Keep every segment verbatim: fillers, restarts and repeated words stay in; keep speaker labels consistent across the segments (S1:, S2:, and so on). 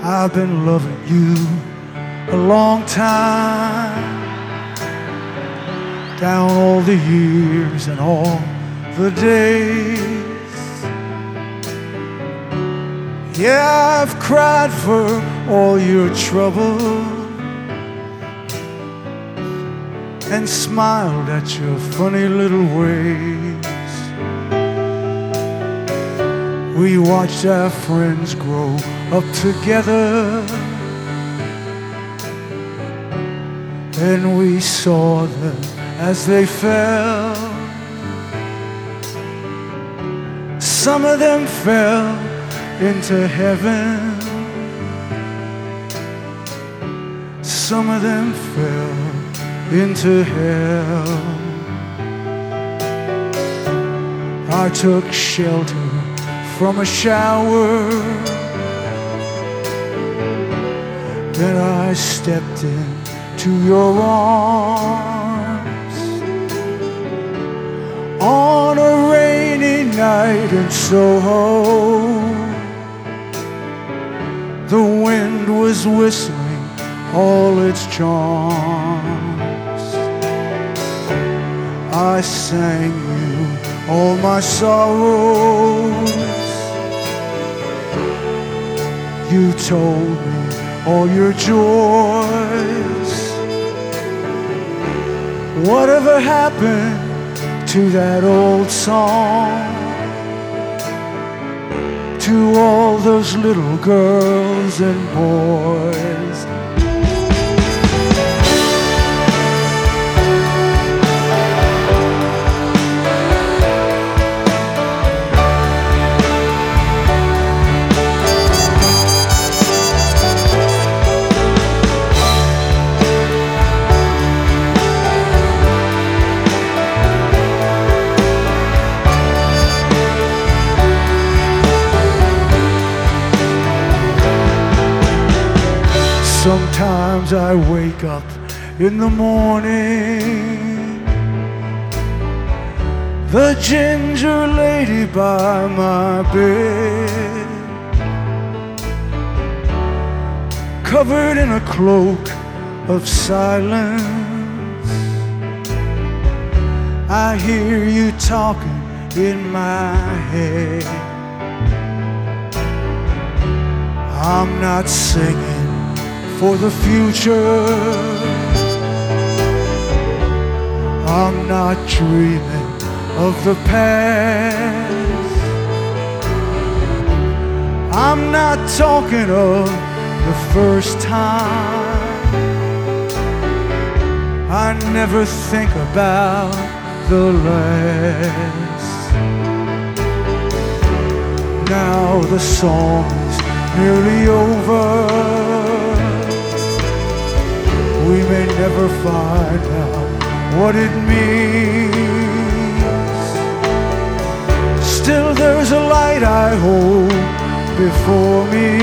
S1: I've been loving you a long time, down all the years and all the days. Yeah, I've cried for all your trouble and smiled at your funny little ways. We watched our friends grow up together, and we saw them as they fell. Some of them fell into heaven, some of them fell into hell. I took shelter from a shower, then I stepped into your arms on a rainy night in Soho. The wind was whistling all its charms. I sang you all my sorrows. You told me all your joys. Whatever happened to that old song? To all those little girls and boys. Sometimes I wake up in the morning, the ginger lady by my bed, covered in a cloak of silence. I hear you talking in my head. I'm not singing for the future, I'm not dreaming of the past, I'm not talking of the first time. I never think about the last. Now the song is nearly over. We may never find out what it means. Still there's a light I hold before me.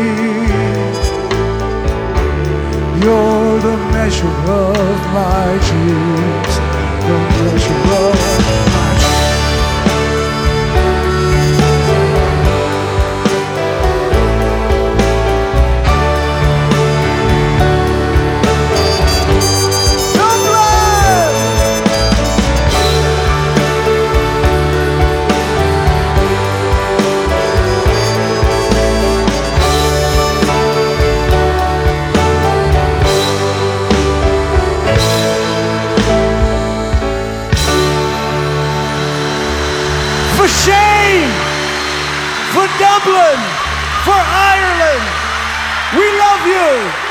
S1: You're the measure of my dreams, the measure of my dreams. For shame, for Dublin, for Ireland, we love you.